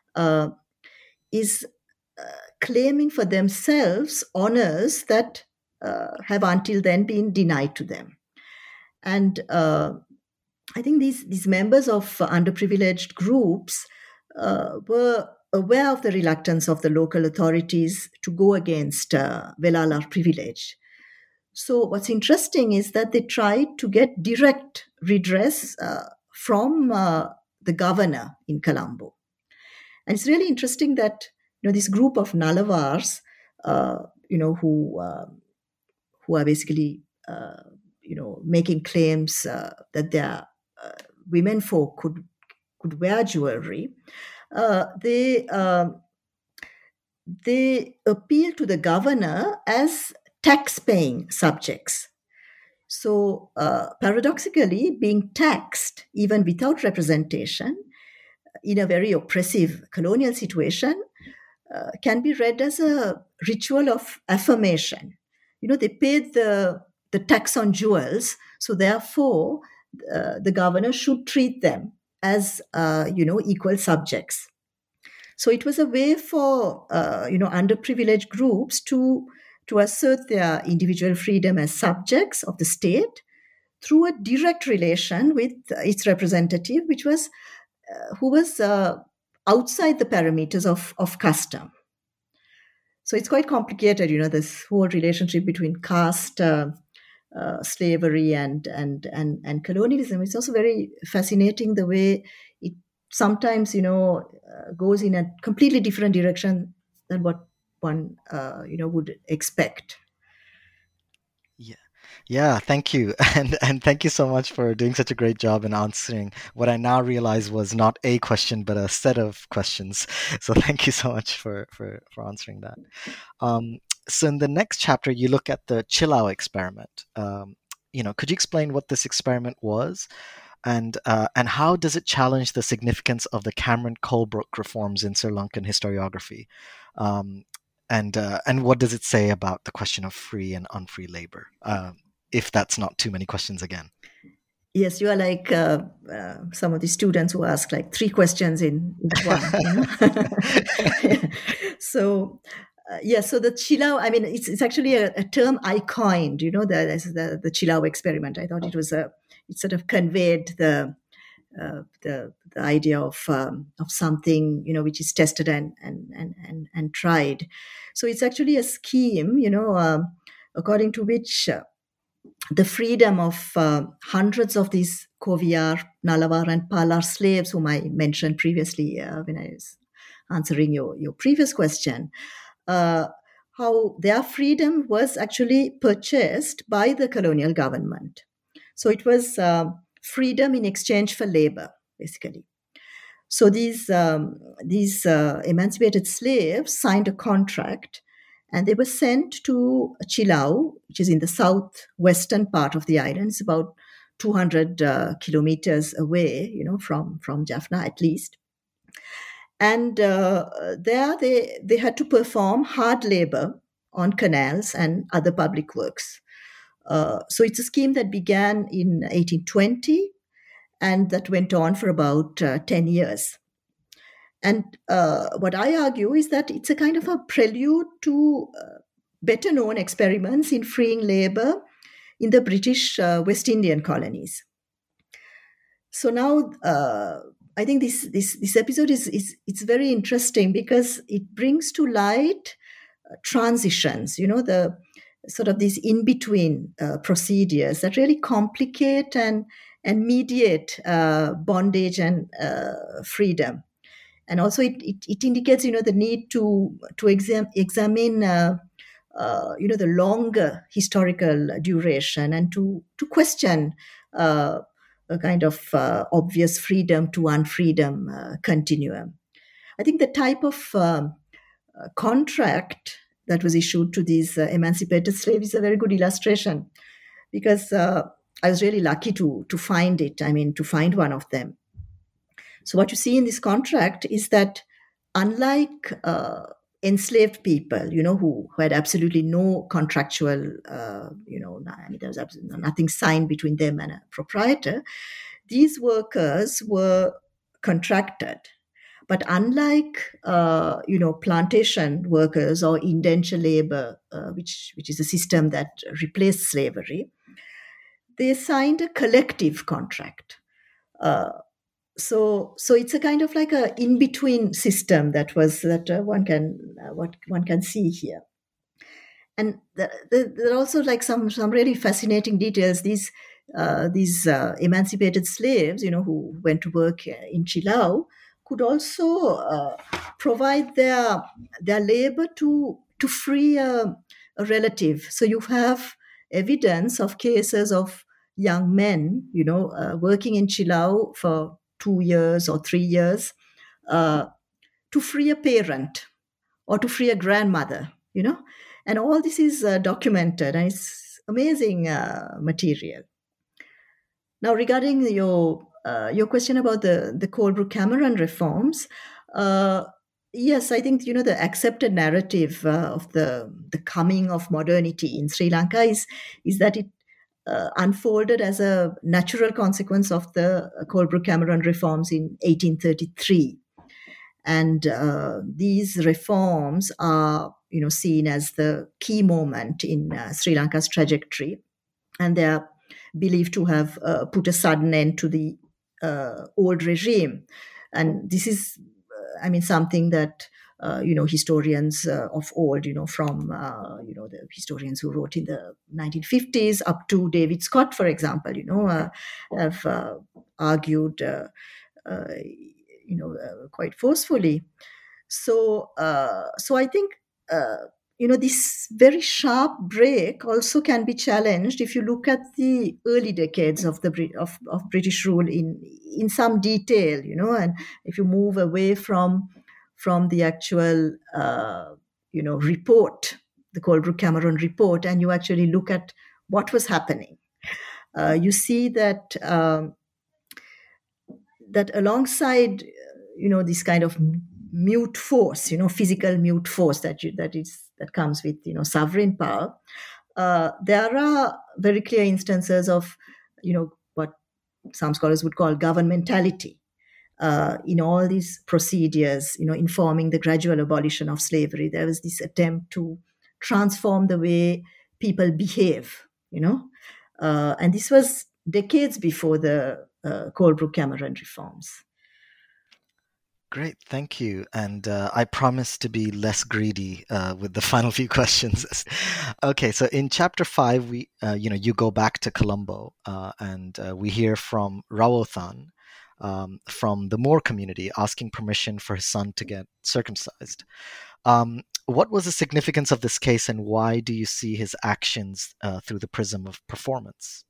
Speaker 3: is claiming for themselves honors that have until then been denied to them. And I think these members of underprivileged groups were aware of the reluctance of the local authorities to go against Velalar privilege. So what's interesting is that they tried to get direct redress from the governor in Colombo. And it's really interesting that this group of Nalavars, who are basically making claims that their women folk could wear jewelry. They appeal to the governor as tax-paying subjects. So paradoxically, being taxed even without representation in a very oppressive colonial situation can be read as a ritual of affirmation. They paid the tax on jewels, so therefore the governor should treat them as equal subjects. So it was a way for underprivileged groups to assert their individual freedom as subjects of the state through a direct relation with its representative, who was outside the parameters of custom. So it's quite complicated, this whole relationship between caste, slavery, and colonialism. It's also very fascinating the way it sometimes, goes in a completely different direction than what one, would expect.
Speaker 2: Yeah, thank you. And thank you so much for doing such a great job in answering what I now realize was not a question, but a set of questions. So thank you so much for answering that. So in the next chapter, you look at the Chilau experiment. Could you explain what this experiment was, and how does it challenge the significance of the Cameron Colebrook reforms in Sri Lankan historiography? And what does it say about the question of free and unfree labor? If that's not too many questions again.
Speaker 3: Yes, you are like some of the students who ask like 3 questions in one. So, so the Chilau, I mean, it's actually a term I coined, the Chilau experiment. I thought it sort of conveyed the idea of something, which is tested and tried. So it's actually a scheme, according to which the freedom of hundreds of these Koviyar, Nalavar, and Palar slaves, whom I mentioned previously when I was answering your previous question, how their freedom was actually purchased by the colonial government. So it was freedom in exchange for labor, basically. So these emancipated slaves signed a contract, and they were sent to Chilau, which is in the southwestern part of the island. It's about 200 kilometers away, from Jaffna at least. And there they had to perform hard labor on canals and other public works. So it's a scheme that began in 1820 and that went on for about 10 years. And what I argue is that it's a kind of a prelude to better known experiments in freeing labor in the British West Indian colonies. So now I think this episode it's very interesting because it brings to light transitions, the sort of these in-between procedures that really complicate and mediate bondage and freedom. And also it indicates, the need to examine, the longer historical duration and to question a kind of obvious freedom to unfreedom continuum. I think the type of contract that was issued to these emancipated slaves is a very good illustration, because I was really lucky to find it. I mean, to find one of them. So what you see in this contract is that, unlike enslaved people, who had absolutely no contractual, I mean, there was absolutely nothing signed between them and a proprietor, these workers were contracted. But unlike, plantation workers or indenture labor, which is a system that replaced slavery, they signed a collective contract. So it's a kind of like a in-between system that one can see here. And there are also like some really fascinating details. These emancipated slaves, who went to work in Chilao, could also provide their labor to free a relative. So you have evidence of cases of young men, working in Chilao for 2 years or 3 years to free a parent or to free a grandmother, and all this is documented, and it's amazing material. Now, regarding your question about the Colebrook Cameron reforms, yes, I think the accepted narrative of the coming of modernity in Sri Lanka is that it unfolded as a natural consequence of the Colebrook Cameron reforms in 1833. And these reforms are, seen as the key moment in Sri Lanka's trajectory, and they are believed to have put a sudden end to the old regime. And this is, something that historians of old, from the historians who wrote in the 1950s up to David Scott, for example, have argued. Quite forcefully. So I think this very sharp break also can be challenged if you look at the early decades of British rule in some detail, and if you move away from the actual report, the Colebrook Cameron report, and you actually look at what was happening, you see that that alongside this kind of mute force, physical mute force that comes with sovereign power, there are very clear instances of what some scholars would call governmentality in all these procedures, informing the gradual abolition of slavery. There was this attempt to transform the way people behave, and this was decades before the Colebrook Cameron reforms.
Speaker 2: Great, thank you. And I promise to be less greedy with the final few questions. Okay, so in chapter 5, we, you go back to Colombo, and we hear from Rawothan from the Moor community asking permission for his son to get circumcised. What was the significance of this case, and why do you see his actions through the prism of performance?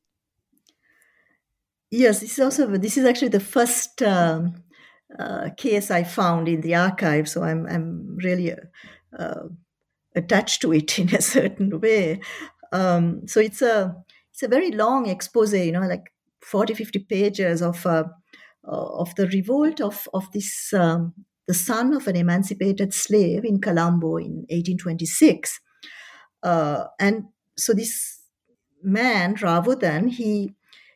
Speaker 3: Yes, this is actually the first case I found in the archive, so I'm really attached to it in a certain way. So it's a very long expose, like 40-50 pages of the revolt of this the son of an emancipated slave in Colombo in 1826, and so this man Rawothan, he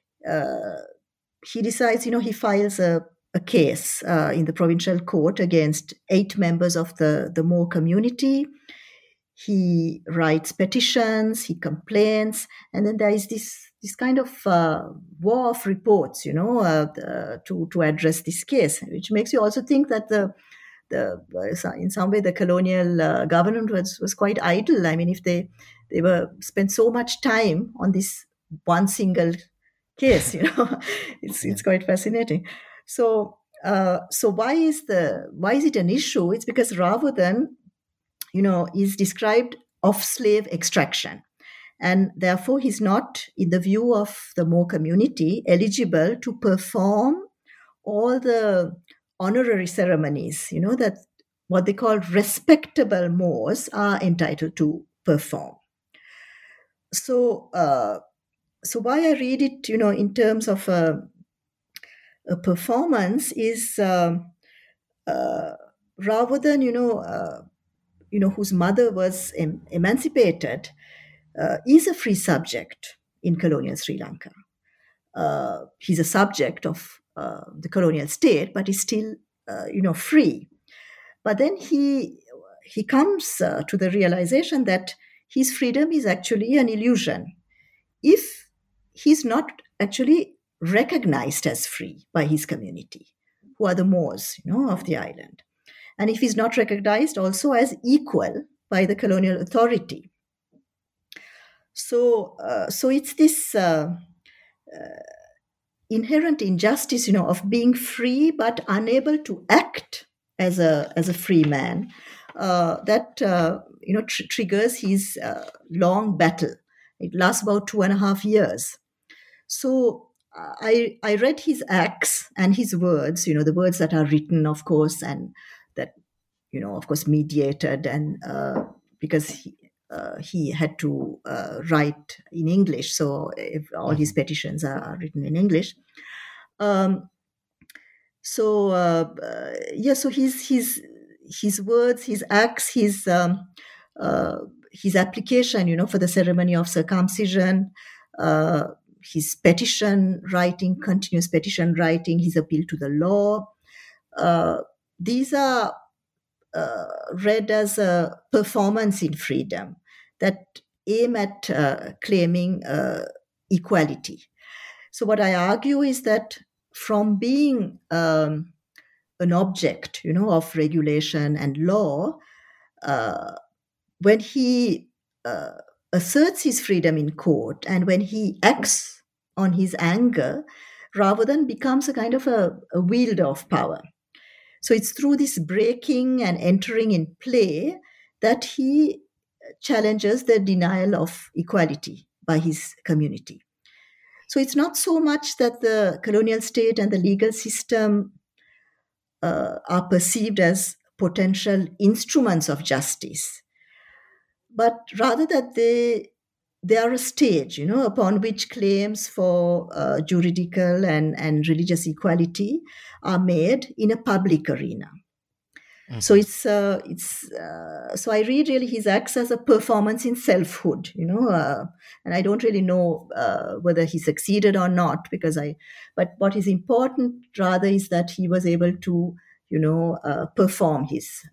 Speaker 3: decides, he files a case in the provincial court against 8 members of the Moor community. He writes petitions, he complains, and then there is this kind of war of reports, to address this case, which makes you also think that in some way the colonial government was quite idle. I mean, if they were spent so much time on this one single case, it's quite fascinating. So why is it an issue? It's because Rawothan, is described of slave extraction, and therefore he's not, in the view of the Moor community, eligible to perform all the honorary ceremonies, that what they call respectable Moors are entitled to perform. So, so why I read it, in terms of a performance is rather than, whose mother was emancipated, is a free subject in colonial Sri Lanka. He's a subject of the colonial state, but he's still, free. But then he comes to the realization that his freedom is actually an illusion if he's not actually recognized as free by his community, who are the Moors, of the island, and if he's not recognized also as equal by the colonial authority. So, so it's this inherent injustice, of being free but unable to act as a free man, that triggers his long battle. It lasts about 2.5 years. So I read his acts and his words, the words that are written, of course, and that, of course, mediated, and because he had to write in English, so if all his petitions are written in English. So his words, his acts, his application, for the ceremony of circumcision, his petition writing, continuous petition writing, his appeal to the law, these are read as a performance in freedom that aim at claiming equality. So what I argue is that from being an object, of regulation and law, when he asserts his freedom in court and when he acts on his anger, rather than becomes a kind of a wielder of power. So it's through this breaking and entering in play that he challenges the denial of equality by his community. So it's not so much that the colonial state and the legal system are perceived as potential instruments of justice, but rather that they are a stage, upon which claims for juridical and religious equality are made in a public arena. Mm-hmm. So so I read really his acts as a performance in selfhood, and I don't really know whether he succeeded or not, but what is important rather is that he was able to, perform his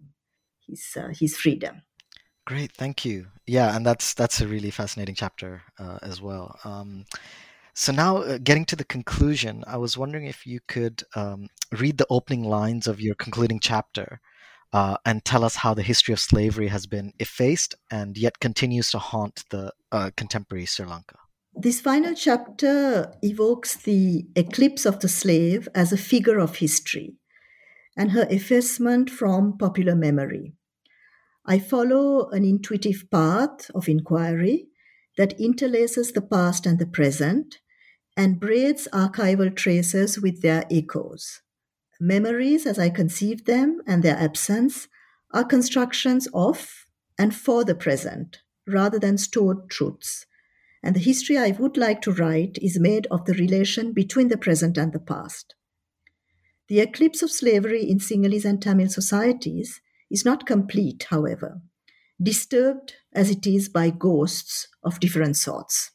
Speaker 3: freedom.
Speaker 2: Great, thank you. Yeah, and that's a really fascinating chapter as well. So now, getting to the conclusion, I was wondering if you could read the opening lines of your concluding chapter and tell us how the history of slavery has been effaced and yet continues to haunt the contemporary Sri Lanka.
Speaker 3: This final chapter evokes the eclipse of the slave as a figure of history and her effacement from popular memory. I follow an intuitive path of inquiry that interlaces the past and the present and braids archival traces with their echoes. Memories, as I conceive them, and their absence are constructions of and for the present, rather than stored truths. And the history I would like to write is made of the relation between the present and the past. The eclipse of slavery in Sinhalese and Tamil societies is not complete, however, disturbed as it is by ghosts of different sorts.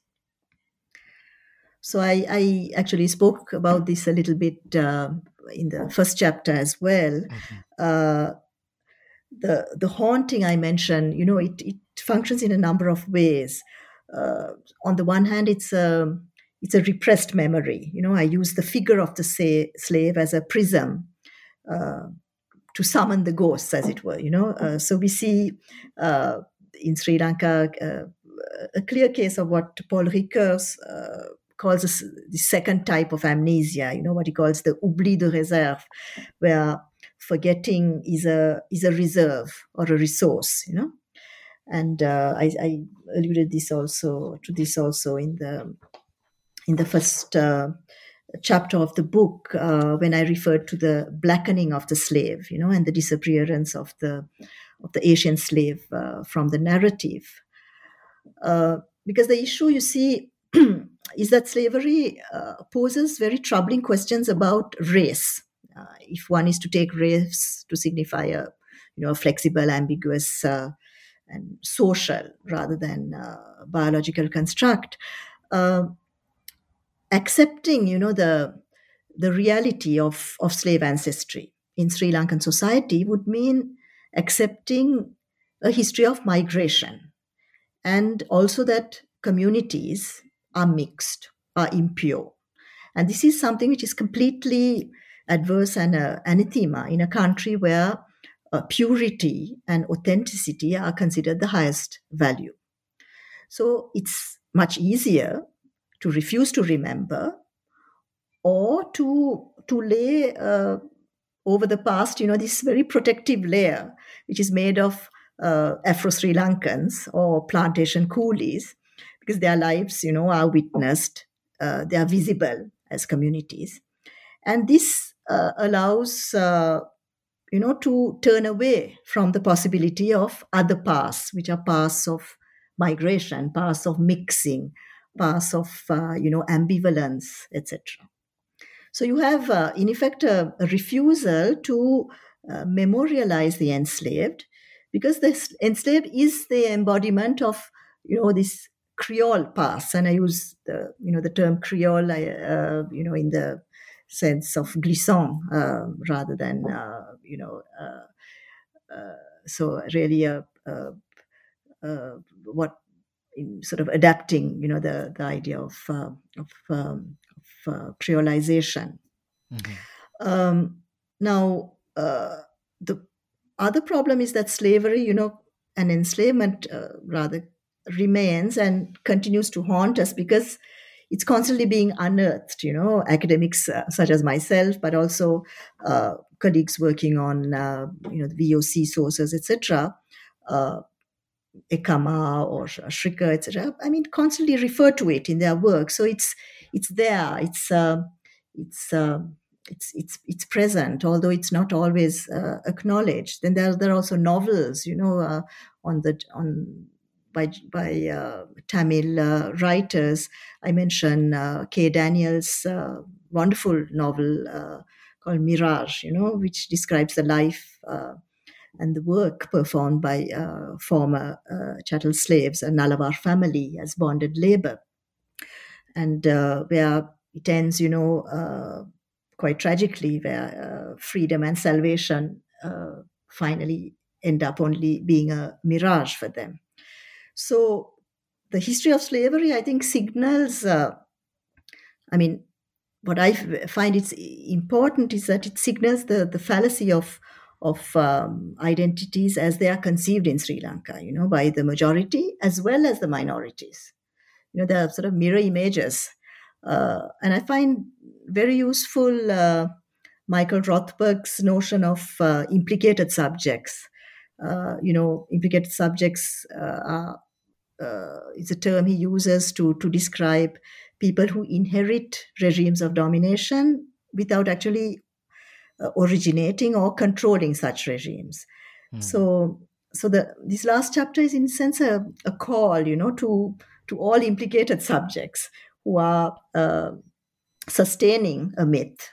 Speaker 3: So I actually spoke about this a little bit in the first chapter as well. Mm-hmm. The haunting I mentioned, it functions in a number of ways. On the one hand, it's a repressed memory. I use the figure of the slave as a prism to summon the ghosts, as it were. So we see in Sri Lanka a clear case of what Paul Ricoeur calls the second type of amnesia, what he calls the oubli de réserve, where forgetting is a reserve or a resource, And I alluded to this also in the first chapter of the book when I referred to the blackening of the slave, and the disappearance of the Asian slave from the narrative. Because the issue, you see, is that slavery poses very troubling questions about race. If one is to take race to signify a flexible, ambiguous, and social rather than biological construct, accepting, the reality of slave ancestry in Sri Lankan society would mean accepting a history of migration, and also that communities are mixed, are impure. And this is something which is completely adverse and anathema in a country where purity and authenticity are considered the highest value. So it's much easier to refuse to remember, or to lay over the past, this very protective layer, which is made of Afro-Sri Lankans or plantation coolies, because their lives, are witnessed, they are visible as communities. And this allows, to turn away from the possibility of other paths, which are paths of migration, paths of mixing, paths of, ambivalence, etc. So you have, in effect, a refusal to memorialize the enslaved, because the enslaved is the embodiment of, this Creole past. And I use the term Creole, in the sense of glissant rather than, so really what in sort of adapting, the idea of creolization. Mm-hmm. Now, the other problem is that slavery, and enslavement rather remains and continues to haunt us, because it's constantly being unearthed. Academics such as myself, but also colleagues working on, the VOC sources, etc. Ekama or Shrika, etc. I mean, constantly refer to it in their work. So it's there. It's present, although it's not always acknowledged. Then there are also novels, by Tamil writers. I mentioned K. Daniels' wonderful novel called Mirage, which describes the life and the work performed by former chattel slaves, a Nalavar family, as bonded labor. And where it ends, quite tragically, where freedom and salvation finally end up only being a mirage for them. So the history of slavery, I think, signals, what I find it's important is that it signals the fallacy of identities as they are conceived in Sri Lanka, by the majority as well as the minorities. They're sort of mirror images. And I find very useful Michael Rothberg's notion of implicated subjects. Implicated subjects is a term he uses to describe people who inherit regimes of domination without actually originating or controlling such regimes. Mm. So this last chapter is, in a sense, a call, to all implicated subjects who are sustaining a myth,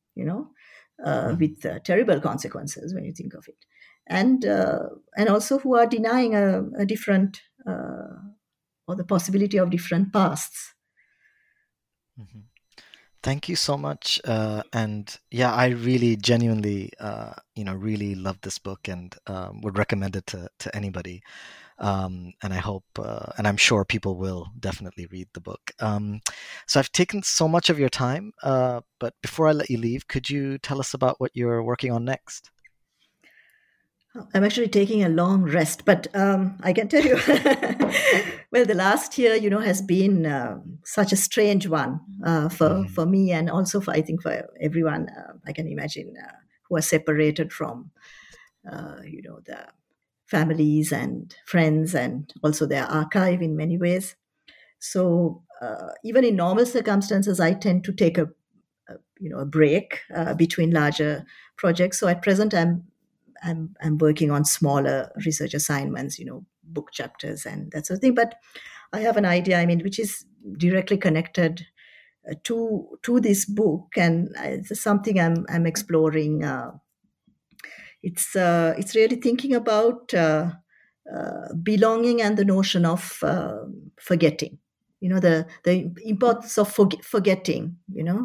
Speaker 3: with terrible consequences when you think of it, and also who are denying a different or the possibility of different pasts.
Speaker 2: Mm-hmm. Thank you so much. And yeah, I really genuinely, really love this book and would recommend it to anybody. And I hope, and I'm sure people will definitely read the book. So I've taken so much of your time, but before I let you leave, could you tell us about what you're working on next?
Speaker 3: I'm actually taking a long rest, but I can tell you, well, the last year, has been such a strange one for me, and also I think for everyone, I can imagine, who are separated from, the families and friends, and also their archive in many ways. So even in normal circumstances, I tend to take a a break between larger projects. So at present, I'm working on smaller research assignments, book chapters and that sort of thing. But I have an idea, which is directly connected to this book, and it's something I'm exploring. It's really thinking about belonging and the notion of forgetting. The importance of forgetting.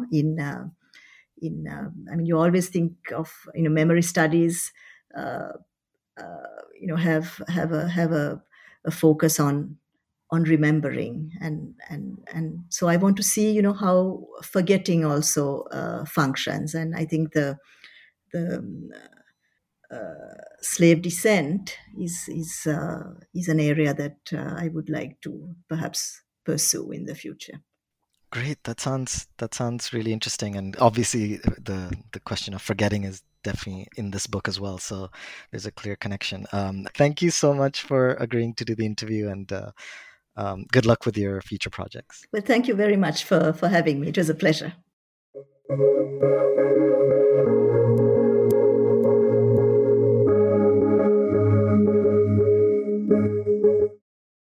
Speaker 3: You always think of memory studies. Have a focus on remembering, and so I want to see how forgetting also functions. And I think the slave descent is an area that I would like to perhaps pursue in the future.
Speaker 2: Great. That sounds really interesting. And obviously the question of forgetting is definitely in this book as well. So there's a clear connection. Thank you so much for agreeing to do the interview, and good luck with your future projects.
Speaker 3: Well, thank you very much for having me. It was a pleasure.